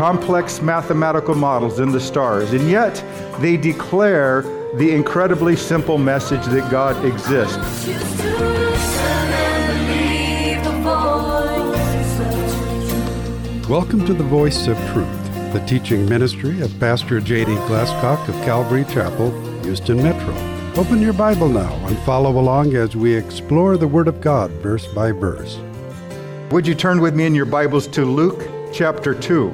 complex mathematical models in the stars, and yet they declare the incredibly simple message that God exists. Welcome to the Voice of Truth, the teaching ministry of Pastor J.D. Glasscock of Calvary Chapel, Houston Metro. Open your Bible now and follow along as we explore the Word of God verse by verse. Would you turn with me in your Bibles to Luke chapter 2?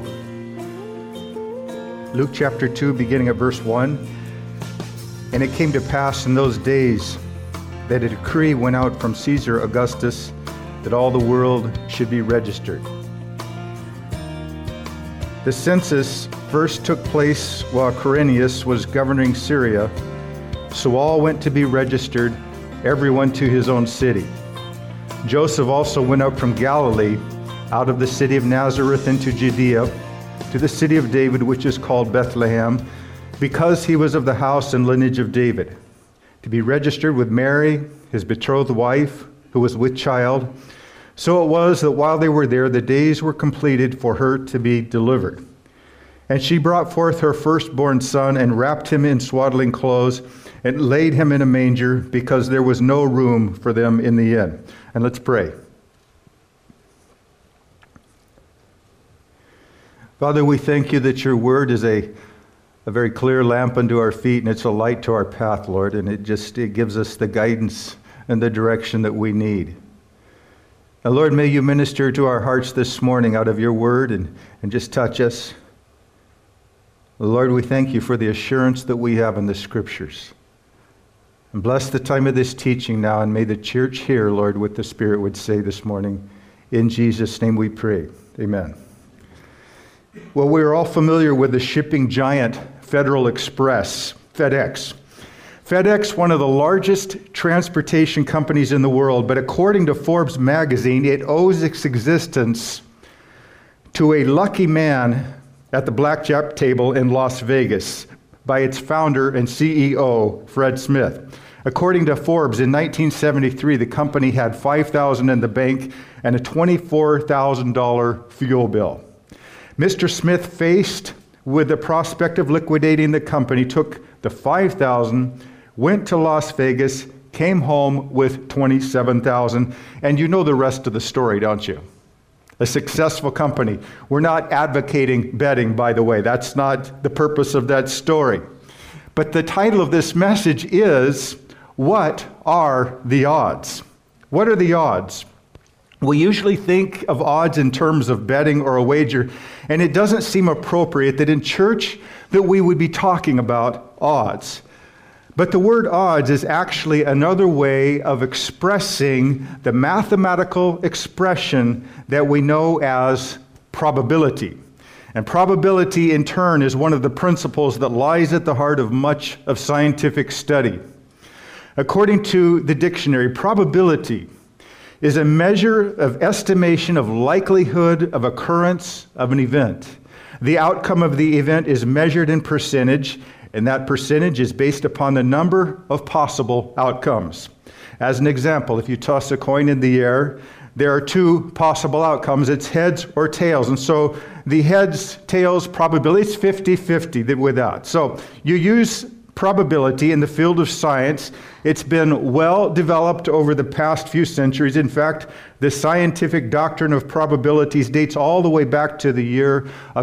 Luke chapter 2, beginning at verse 1. And it came to pass in those days that a decree went out from Caesar Augustus that all the world should be registered. The census first took place while Quirinius was governing Syria, so all went to be registered, everyone to his own city. Joseph also went up from Galilee, out of the city of Nazareth into Judea, to the city of David, which is called Bethlehem, because he was of the house and lineage of David, to be registered with Mary, his betrothed wife, who was with child. So it was that while they were there, the days were completed for her to be delivered. And she brought forth her firstborn son and wrapped him in swaddling clothes and laid him in a manger because there was no room for them in the inn. And let's pray. Father, we thank you that your word is a very clear lamp unto our feet, and it's a light to our path, Lord, and it gives us the guidance and the direction that we need. Now, Lord, may you minister to our hearts this morning out of your word and just touch us. Lord, we thank you for the assurance that we have in the scriptures. And bless the time of this teaching now, and may the church hear, Lord, what the Spirit would say this morning. In Jesus' name we pray. Amen. Well, we're all familiar with the shipping giant Federal Express, FedEx. FedEx, one of the largest transportation companies in the world, but according to Forbes magazine, it owes its existence to a lucky man at the blackjack table in Las Vegas by its founder and CEO, Fred Smith. According to Forbes, in 1973, the company had $5,000 in the bank and a $24,000 fuel bill. Mr. Smith, faced with the prospect of liquidating the company, took the $5,000, went to Las Vegas, came home with $27,000, and you know the rest of the story, don't you? A successful company. We're not advocating betting, by the way. That's not the purpose of that story. But the title of this message is, What Are the Odds? What are the odds? We usually think of odds in terms of betting or a wager, and it doesn't seem appropriate that in church that we would be talking about odds. But the word odds is actually another way of expressing the mathematical expression that we know as probability. And probability, in turn, is one of the principles that lies at the heart of much of scientific study. According to the dictionary, probability is a measure of estimation of likelihood of occurrence of an event. The outcome of the event is measured in percentage, and that percentage is based upon the number of possible outcomes. As an example, if you toss a coin in the air, there are two possible outcomes. It's heads or tails. And so the heads, tails probability is 50-50 with that. So you use probability in the field of science. It's been well developed over the past few centuries. In fact, the scientific doctrine of probabilities dates all the way back to the year of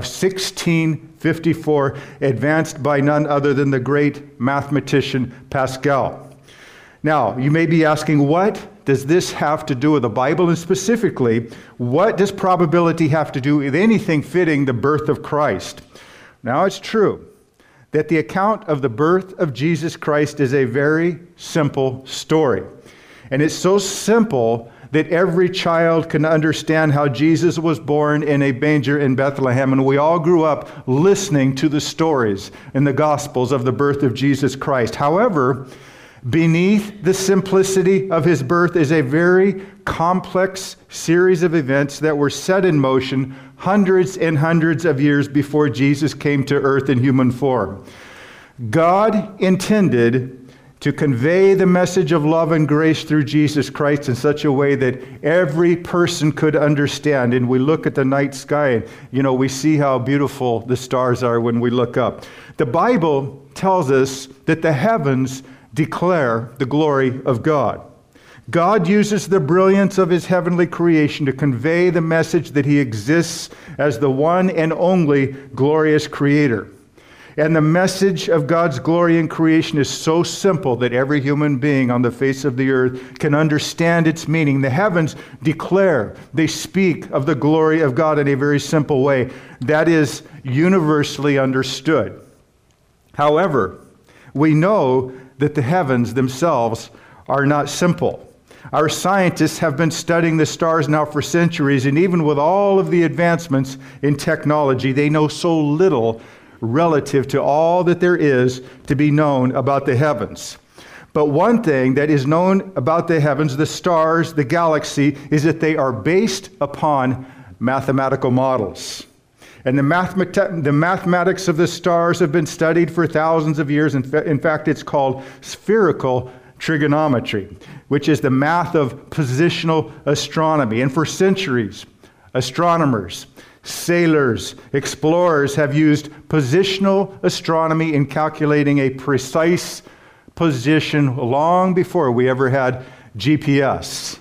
1654, advanced by none other than the great mathematician Pascal. Now, you may be asking, what does this have to do with the Bible? And specifically, what does probability have to do with anything fitting the birth of Christ? Now, it's true that the account of the birth of Jesus Christ is a very simple story. And it's so simple that every child can understand how Jesus was born in a manger in Bethlehem. And we all grew up listening to the stories in the Gospels of the birth of Jesus Christ. However, beneath the simplicity of his birth is a very complex series of events that were set in motion hundreds and hundreds of years before Jesus came to earth in human form. God intended to convey the message of love and grace through Jesus Christ in such a way that every person could understand. And we look at the night sky and, we see how beautiful the stars are when we look up. The Bible tells us that the heavens declare the glory of God. God uses the brilliance of his heavenly creation to convey the message that he exists as the one and only glorious creator. And the message of God's glory in creation is so simple that every human being on the face of the earth can understand its meaning. The heavens declare, they speak of the glory of God in a very simple way that is universally understood. However, we know that the heavens themselves are not simple. Our scientists have been studying the stars now for centuries, and even with all of the advancements in technology, they know so little relative to all that there is to be known about the heavens. But one thing that is known about the heavens, the stars, the galaxy, is that they are based upon mathematical models. And the mathematics of the stars have been studied for thousands of years. In fact, it's called spherical trigonometry, which is the math of positional astronomy. And for centuries, astronomers, sailors, explorers have used positional astronomy in calculating a precise position long before we ever had GPS.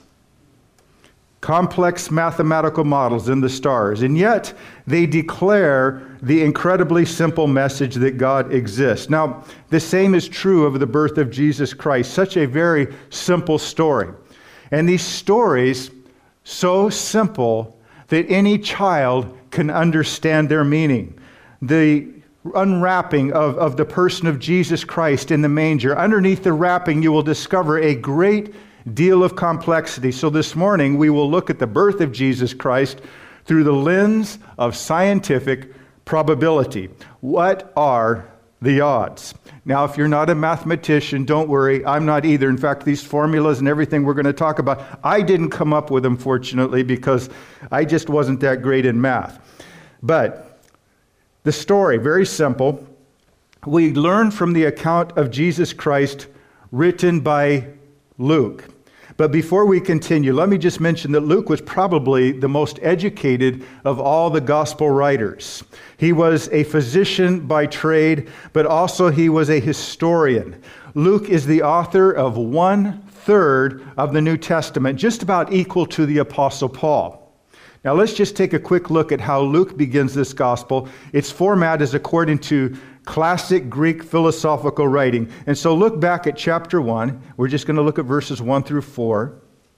Complex mathematical models in the stars, and yet they declare the incredibly simple message that God exists. Now, the same is true of the birth of Jesus Christ, such a very simple story. And these stories, so simple that any child can understand their meaning. The unwrapping of the person of Jesus Christ in the manger. Underneath the wrapping, you will discover a great deal of complexity. So this morning, we will look at the birth of Jesus Christ through the lens of scientific probability. What are the odds? Now, if you're not a mathematician, don't worry. I'm not either. In fact, these formulas and everything we're going to talk about, I didn't come up with them, fortunately, because I just wasn't that great in math. But the story, very simple. We learn from the account of Jesus Christ written by Luke. But before we continue, let me just mention that Luke was probably the most educated of all the gospel writers. He was a physician by trade, but also he was a historian. Luke is the author of 1/3 of the New Testament, just about equal to the Apostle Paul. Now let's just take a quick look at how Luke begins this gospel. Its format is according to classic Greek philosophical writing. And so look back at chapter 1. We're just going to look at verses 1 through 4.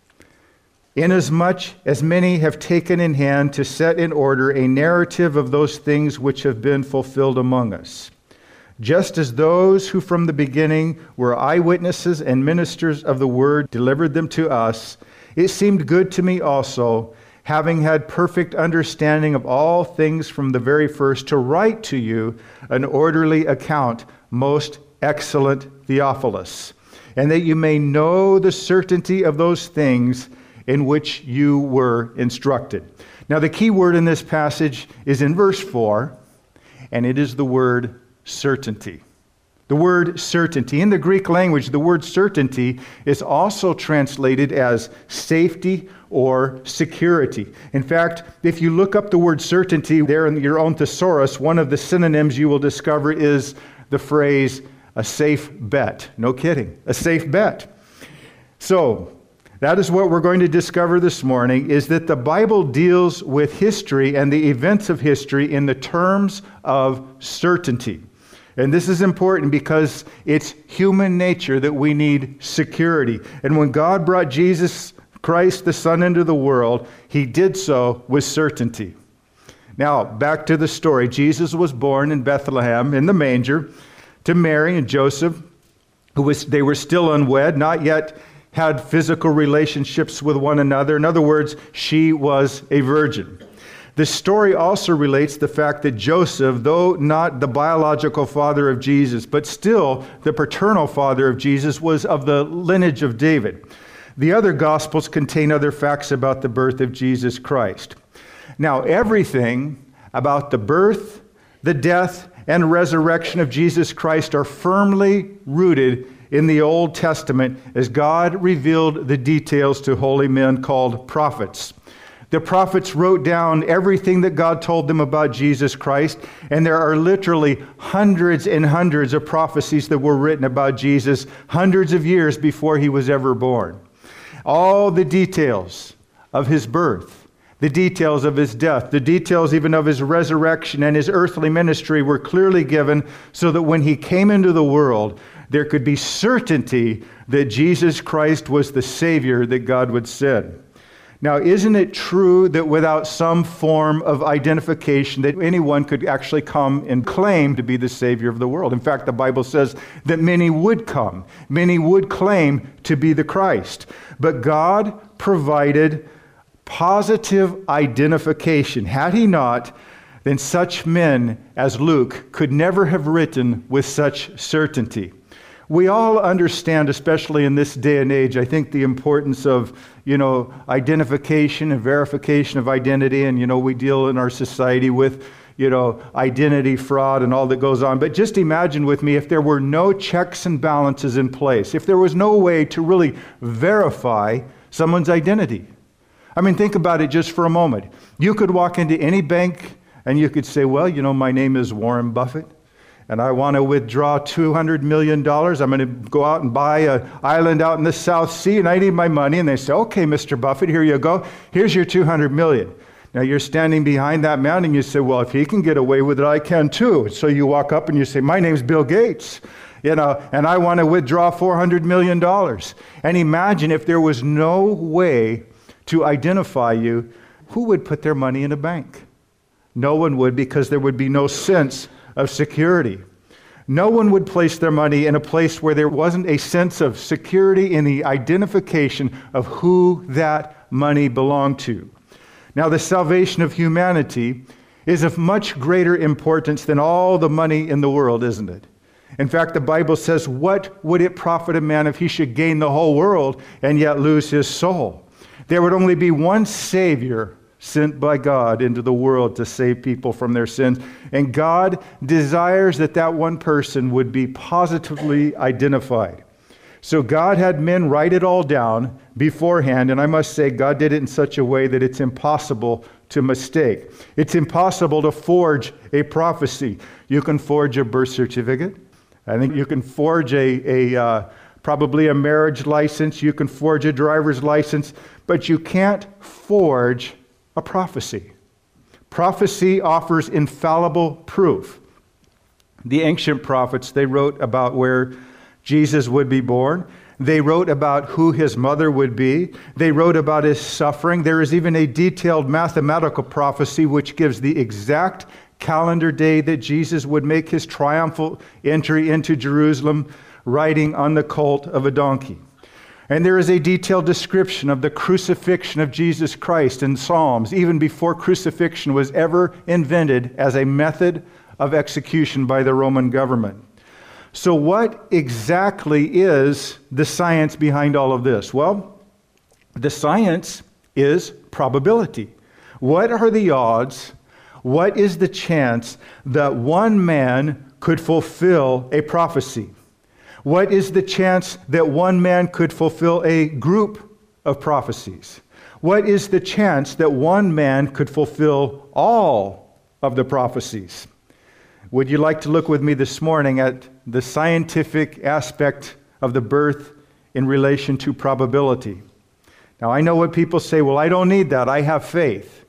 Inasmuch as many have taken in hand to set in order a narrative of those things which have been fulfilled among us, just as those who from the beginning were eyewitnesses and ministers of the word delivered them to us, it seemed good to me also, having had perfect understanding of all things from the very first, to write to you an orderly account, most excellent Theophilus, and that you may know the certainty of those things in which you were instructed. Now, the key word in this passage is in verse 4, and it is the word certainty. The word certainty. In the Greek language, the word certainty is also translated as safety or security. In fact, if you look up the word certainty there in your own thesaurus, one of the synonyms you will discover is the phrase, a safe bet. No kidding, a safe bet. So, that is what we're going to discover this morning, is that the Bible deals with history and the events of history in the terms of certainty. And this is important because it's human nature that we need security. And when God brought Jesus Christ, the Son, into the world, he did so with certainty. Now, back to the story. Jesus was born in Bethlehem in the manger to Mary and Joseph. They were still unwed, not yet had physical relationships with one another. In other words, she was a virgin. The story also relates the fact that Joseph, though not the biological father of Jesus, but still the paternal father of Jesus, was of the lineage of David. The other Gospels contain other facts about the birth of Jesus Christ. Now, everything about the birth, the death, and resurrection of Jesus Christ are firmly rooted in the Old Testament as God revealed the details to holy men called prophets. The prophets wrote down everything that God told them about Jesus Christ, and there are literally hundreds and hundreds of prophecies that were written about Jesus hundreds of years before he was ever born. All the details of his birth, the details of his death, the details even of his resurrection and his earthly ministry were clearly given so that when he came into the world, there could be certainty that Jesus Christ was the Savior that God would send. Now, isn't it true that without some form of identification that anyone could actually come and claim to be the Savior of the world? In fact, the Bible says that many would come. Many would claim to be the Christ. But God provided positive identification. Had he not, then such men as Luke could never have written with such certainty. We all understand, especially in this day and age, I think the importance of, identification and verification of identity. And, we deal in our society with, identity fraud and all that goes on. But just imagine with me if there were no checks and balances in place, if there was no way to really verify someone's identity. I mean, think about it just for a moment. You could walk into any bank and you could say, well, my name is Warren Buffett, and I want to withdraw $200 million. I'm going to go out and buy an island out in the South Sea, and I need my money. And they say, okay, Mr. Buffett, here you go. Here's your $200 million. Now, you're standing behind that man, and you say, well, if he can get away with it, I can too. So you walk up and you say, my name's Bill Gates, and I want to withdraw $400 million. And imagine if there was no way to identify you, who would put their money in a bank? No one would, because there would be no sense of security. No one would place their money in a place where there wasn't a sense of security in the identification of who that money belonged to. Now, the salvation of humanity is of much greater importance than all the money in the world, isn't it? In fact, the Bible says, what would it profit a man if he should gain the whole world and yet lose his soul? There would only be one Savior sent by God into the world to save people from their sins. And God desires that that one person would be positively identified. So God had men write it all down beforehand, and I must say God did it in such a way that it's impossible to mistake. It's impossible to forge a prophecy. You can forge a birth certificate. I think you can forge probably a marriage license. You can forge a driver's license, but you can't forge a prophecy. Prophecy offers infallible proof. The ancient prophets, they wrote about where Jesus would be born. They wrote about who his mother would be. They wrote about his suffering. There is even a detailed mathematical prophecy which gives the exact calendar day that Jesus would make his triumphal entry into Jerusalem, riding on the colt of a donkey. And there is a detailed description of the crucifixion of Jesus Christ in Psalms, even before crucifixion was ever invented as a method of execution by the Roman government. So what exactly is the science behind all of this? Well, the science is probability. What are the odds? What is the chance that one man could fulfill a prophecy? What is the chance that one man could fulfill a group of prophecies? What is the chance that one man could fulfill all of the prophecies? Would you like to look with me this morning at the scientific aspect of the birth in relation to probability? Now, I know what people say, well, I don't need that. I have faith.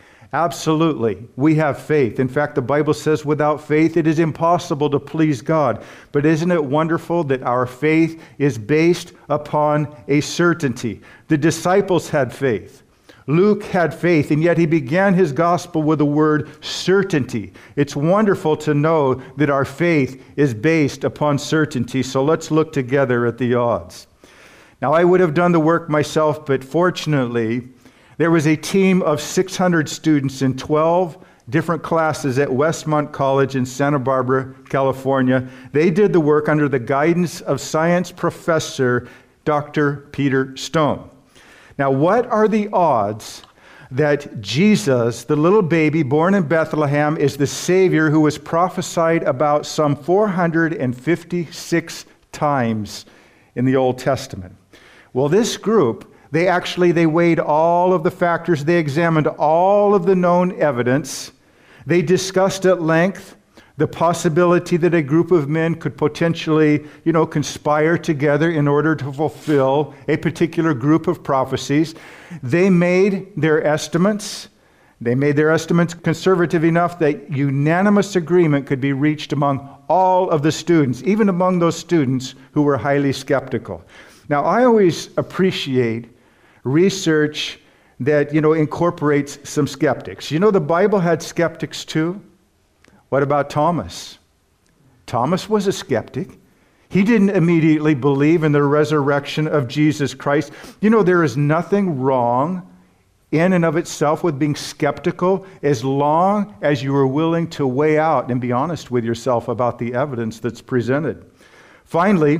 Absolutely, we have faith. In fact, the Bible says without faith it is impossible to please God. But isn't it wonderful that our faith is based upon a certainty? The disciples had faith. Luke had faith, and yet he began his gospel with the word certainty. It's wonderful to know that our faith is based upon certainty. So let's look together at the odds. Now, I would have done the work myself, but fortunately, there was a team of 600 students in 12 different classes at Westmont College in Santa Barbara, California. They did the work under the guidance of science professor Dr. Peter Stone. Now, what are the odds that Jesus, the little baby born in Bethlehem, is the Savior who was prophesied about some 456 times in the Old Testament. Well, this group, they weighed all of the factors. They examined all of the known evidence. They discussed at length the possibility that a group of men could potentially, conspire together in order to fulfill a particular group of prophecies. They made their estimates. They made their estimates conservative enough that unanimous agreement could be reached among all of the students, even among those students who were highly skeptical. Now, I always appreciate research that, incorporates some skeptics. The Bible had skeptics too. What about Thomas? Thomas was a skeptic. He didn't immediately believe in the resurrection of Jesus Christ. There is nothing wrong in and of itself with being skeptical as long as you are willing to weigh out and be honest with yourself about the evidence that's presented. Finally,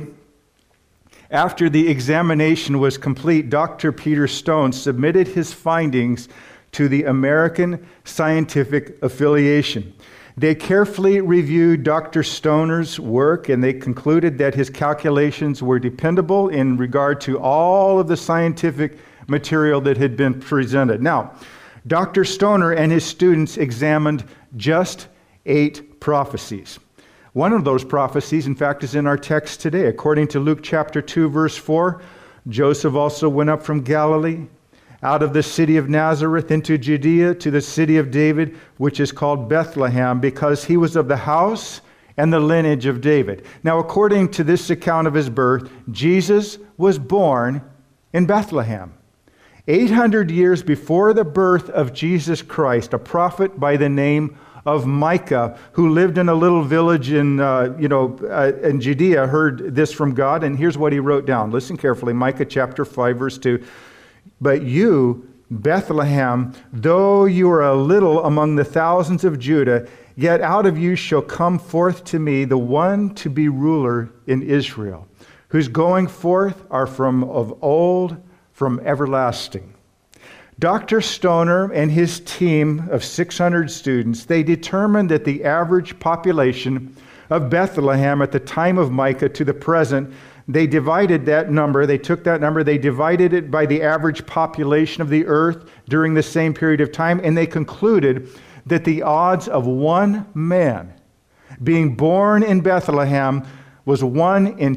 after the examination was complete, Dr. Peter Stone submitted his findings to the American Scientific Affiliation. They carefully reviewed Dr. Stoner's work, and they concluded that his calculations were dependable in regard to all of the scientific material that had been presented. Now, Dr. Stoner and his students examined just 8 prophecies. One of those prophecies, in fact, is in our text today. According to Luke chapter 2, verse 4, Joseph also went up from Galilee, out of the city of Nazareth into Judea to the city of David, which is called Bethlehem, because he was of the house and the lineage of David. Now, according to this account of his birth, Jesus was born in Bethlehem. 800 years before the birth of Jesus Christ, a prophet by the name of Micah, who lived in a little village in Judea, heard this from God, and here's what he wrote down. Listen carefully, Micah chapter 5, verse 2. But you, Bethlehem, though you are a little among the thousands of Judah, yet out of you shall come forth to me the one to be ruler in Israel, whose going forth are from of old, from everlasting. Dr. Stoner and his team of 600 students, they determined that the average population of Bethlehem at the time of Micah to the present, they divided that number, they took that number, they divided it by the average population of the earth during the same period of time, and they concluded that the odds of one man being born in Bethlehem was 1 in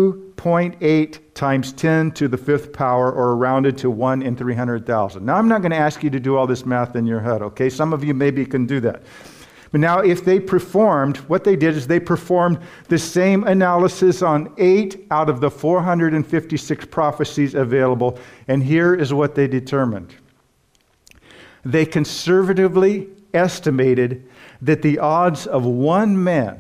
2.8 times 10 to the 5th power, or rounded to 1 in 300,000. Now, I'm not going to ask you to do all this math in your head, okay? Some of you maybe can do that. But now, if they performed, what they did is they performed the same analysis on 8 out of the 456 prophecies available, and here is what they determined. They conservatively estimated that the odds of one man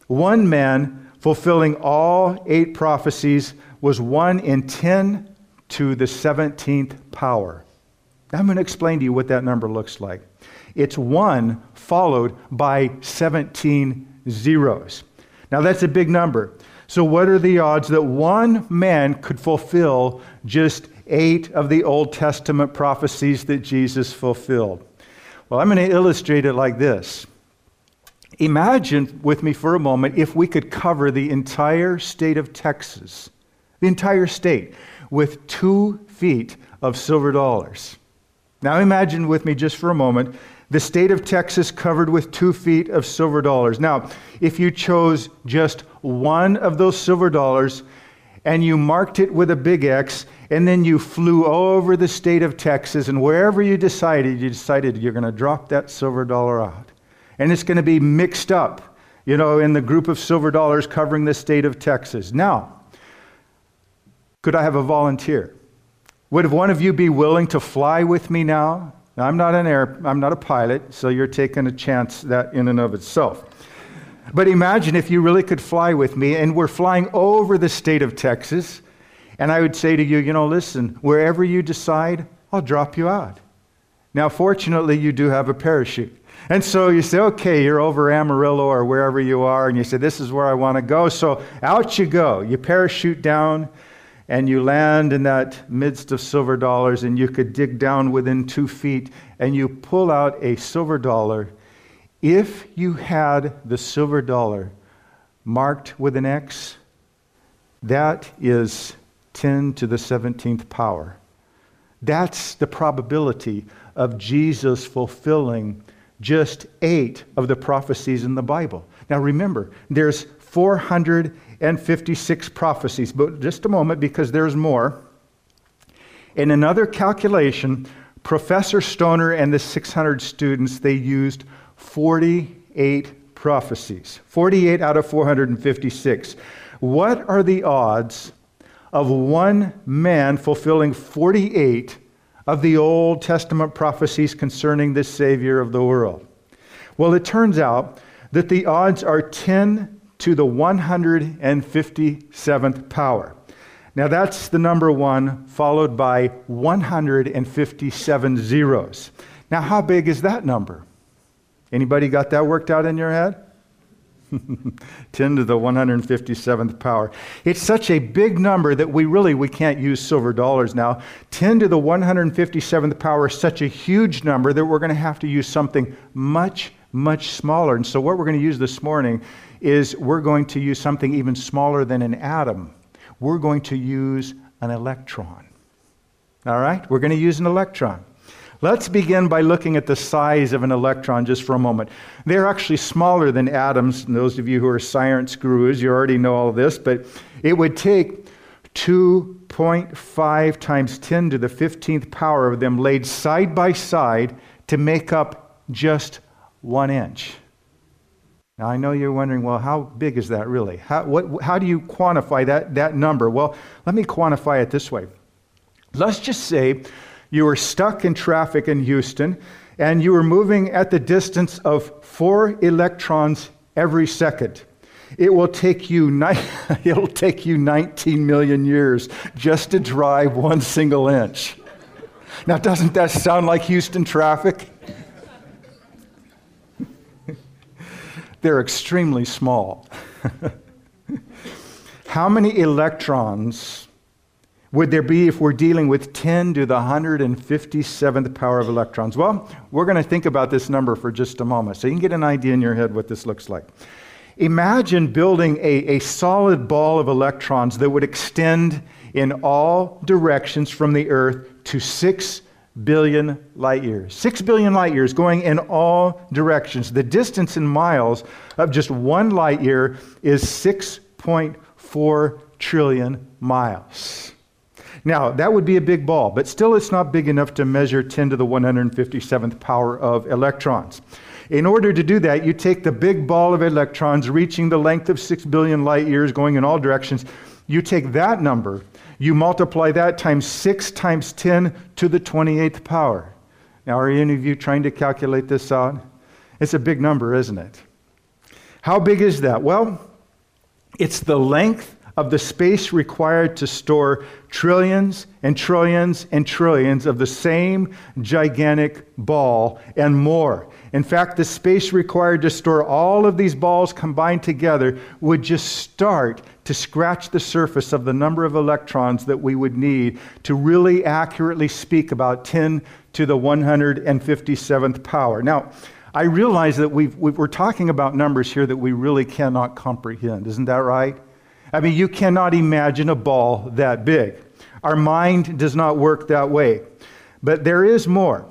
fulfilling all 8 prophecies was 1 in 10 to the 17th power. Now, I'm going to explain to you what that number looks like. It's 1 followed by 17 zeros. Now, that's a big number. So what are the odds that one man could fulfill just 8 of the Old Testament prophecies that Jesus fulfilled? Well, I'm going to illustrate it like this. Imagine with me for a moment if we could cover the entire state of Texas, the entire state, with 2 feet of silver dollars. Now imagine with me just for a moment the state of Texas covered with 2 feet of silver dollars. Now, if you chose just one of those silver dollars and you marked it with a big X, and then you flew over the state of Texas, and wherever you decided you're going to drop that silver dollar out. And it's going to be mixed up, in the group of silver dollars covering the state of Texas. Now, could I have a volunteer? Would one of you be willing to fly with me now? Now, I'm not a pilot, so you're taking a chance that in and of itself. But imagine if you really could fly with me, and we're flying over the state of Texas, and I would say to you, listen, wherever you decide, I'll drop you out. Now, fortunately, you do have a parachute. And so you say, okay, you're over Amarillo or wherever you are, and you say, this is where I want to go. So out you go. You parachute down, and you land in that midst of silver dollars, and you could dig down within 2 feet, and you pull out a silver dollar. If you had the silver dollar marked with an X, That is 10 to the 17th power. That's the probability of Jesus fulfilling just 8 of the prophecies in the Bible. Now remember, there's 456 prophecies, but just a moment because there's more. In another calculation, Professor Stoner and the 600 students, they used 48 prophecies. 48 out of 456. What are the odds of one man fulfilling 48 of the Old Testament prophecies concerning the Savior of the world? Well, it turns out that the odds are 10 to the 157th power. Now that's the number 1, followed by 157 zeros. Now how big is that number? Anybody got that worked out in your head? 10 to the 157th power. It's such a big number that we can't use silver dollars now. 10 to the 157th power is such a huge number that we're going to have to use something much, much smaller. And so what we're going to use this morning is we're going to use something even smaller than an atom. We're going to use an electron. All right? We're going to use an electron. Let's begin by looking at the size of an electron just for a moment. They're actually smaller than atoms. And those of you who are science gurus, you already know all of this, but it would take 2.5 times 10 to the 15th power of them laid side by side to make up just 1 inch. Now, I know you're wondering, well, how big is that really? How do you quantify that number? Well, let me quantify it this way. Let's just say you were stuck in traffic in Houston, and you were moving at the distance of 4 electrons every second. It will take you 19 million years just to drive 1 single inch. Now, doesn't that sound like Houston traffic? They're extremely small. How many electrons would there be if we're dealing with 10 to the 157th power of electrons? Well, we're going to think about this number for just a moment so you can get an idea in your head what this looks like. Imagine building a solid ball of electrons that would extend in all directions from the Earth to 6 billion light years. 6 billion light years going in all directions. The distance in miles of just 1 light year is 6.4 trillion miles. Now, that would be a big ball, but still it's not big enough to measure 10 to the 157th power of electrons. In order to do that, you take the big ball of electrons reaching the length of 6 billion light years going in all directions. You take that number, you multiply that times 6 times 10 to the 28th power. Now, are any of you trying to calculate this out? It's a big number, isn't it? How big is that? Well, it's the length of the space required to store trillions and trillions and trillions of the same gigantic ball and more. In fact, the space required to store all of these balls combined together would just start to scratch the surface of the number of electrons that we would need to really accurately speak about 10 to the 157th power. Now, I realize that we're talking about numbers here that we really cannot comprehend. Isn't that right? I mean, you cannot imagine a ball that big. Our mind does not work that way. But there is more.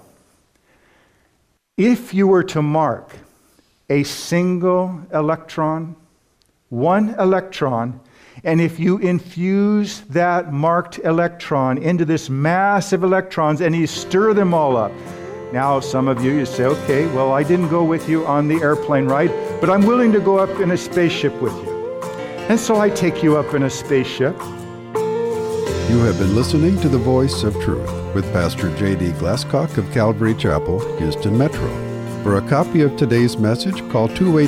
If you were to mark a single electron, 1 electron, and if you infuse that marked electron into this mass of electrons and you stir them all up. Now, some of you say, okay, well, I didn't go with you on the airplane ride, but I'm willing to go up in a spaceship with you. And so I take you up in a spaceship. You have been listening to The Voice of Truth with Pastor J.D. Glasscock of Calvary Chapel, Houston Metro. For a copy of today's message, call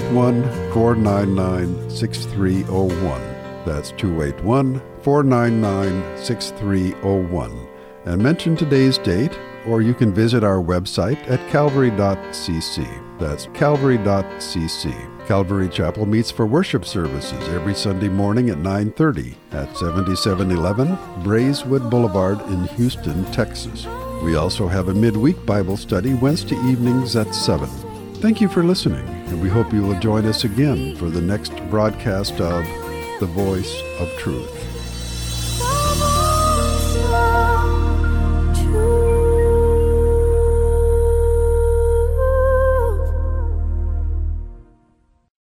281-499-6301. That's 281-499-6301. And mention today's date, or you can visit our website at calvary.cc. That's calvary.cc. Calvary Chapel meets for worship services every Sunday morning at 9:30 at 7711 Braeswood Boulevard in Houston, Texas. We also have a midweek Bible study Wednesday evenings at 7. Thank you for listening, and we hope you will join us again for the next broadcast of the voice of truth.